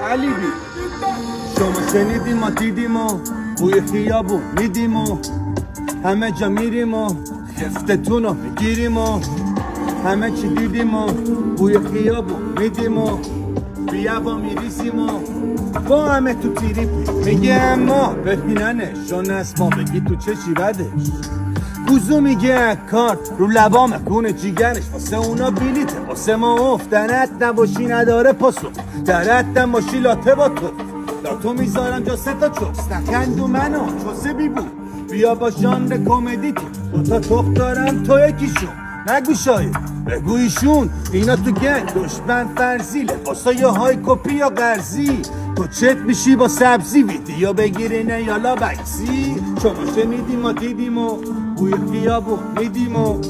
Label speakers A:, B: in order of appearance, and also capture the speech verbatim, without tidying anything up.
A: علی بی شما شنیدیم ما دیدیم و بوی خیابون میدیم و همه جا میریم و خفتتون رو میگیریم و همه چی دیدیم و بوی خیابون میدیم و بیابا میریسیم و با همه تو تیریپی میگه اما ببیننش چون از ما بگی تو چشی بدش گوزو میگه کارت رو لبام خونه جیگرش واسه اونا بلیته واسه ما افتنت نباشی نداره پاسو درت نباشی لاته با تو لاتو میذارم جا سه تا چوست نکندو منو چوسه بی بود بیا با ژانر کمدی تو دوتا تخت دارم تو یکیشون نگو شاید بگو ایشون اینا تو گنگ دشمن فرزی لباسای های کپی یا قرضی تو چت میشی با سبزی ویدیو بگیرینه یالا بکسی شما شنیدیم ما دیدیم و بوی خیابون میدیم و